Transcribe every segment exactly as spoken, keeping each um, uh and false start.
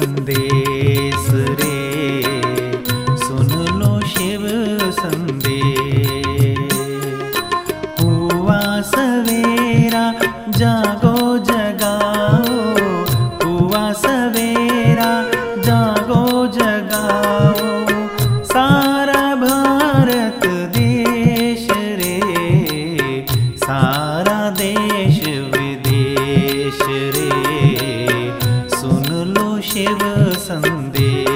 संदेश रे, सुन लो शिव संदेश। हुआ सवेरा जागो जगाओ, हुआ सवेरा जागो जगाओ, सारा भारत देश रे, सारा देश विदेश रे, सुन लो शिव संदेश।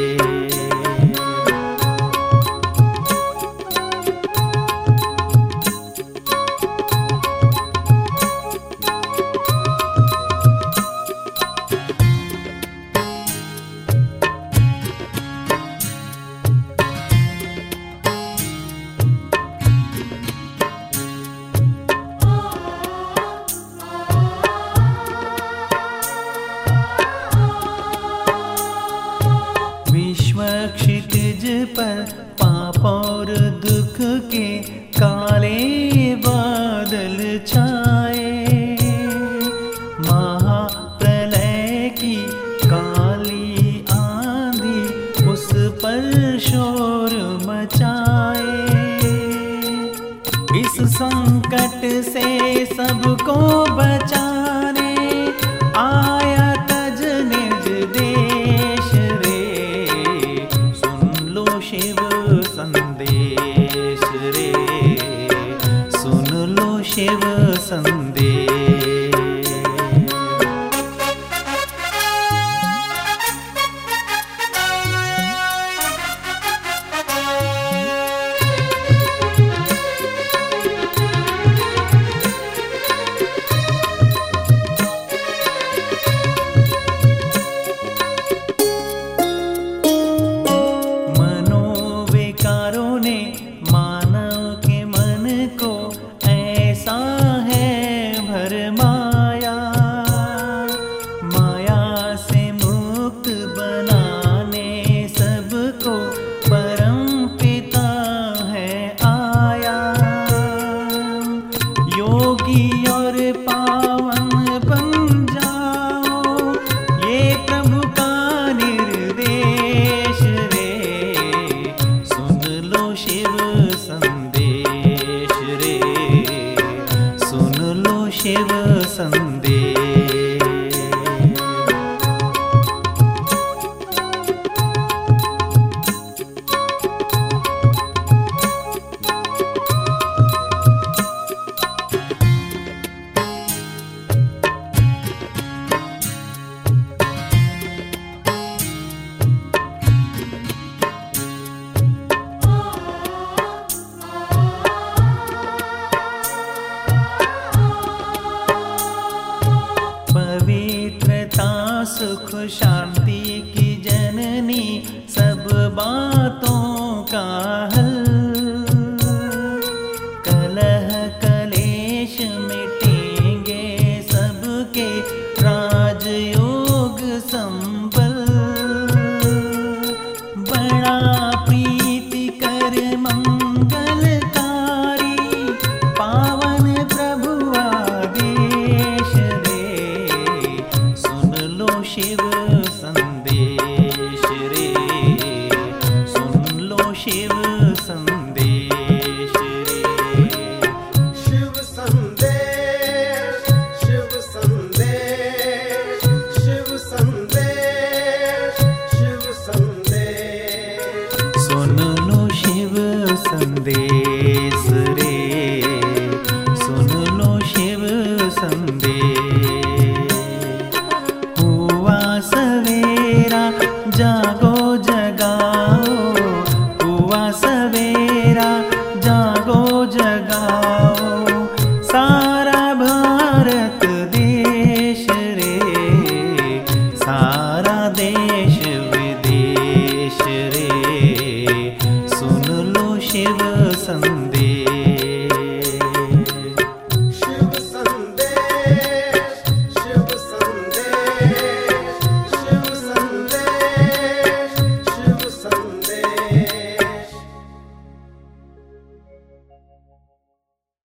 क्षितिज पर पाप और दुख के काले बादल छाए, महाप्रलय की काली आंधी उस पर शोर मचाए। इस संकट से सबको बचाने आया तज निज देश रे, शिव संदेश रे, सुन लो शिव संदेश। मानव के मन को ऐसा है भरमाया, माया से मुक्त बनाने सबको परम पिता है आया। योगी और पावन बन जाओ, ये प्रभु का निर्देश रे, सुन लो शिव संदेश रे, सुन लो शिव संदेश। सुख शांति की जननी सब बात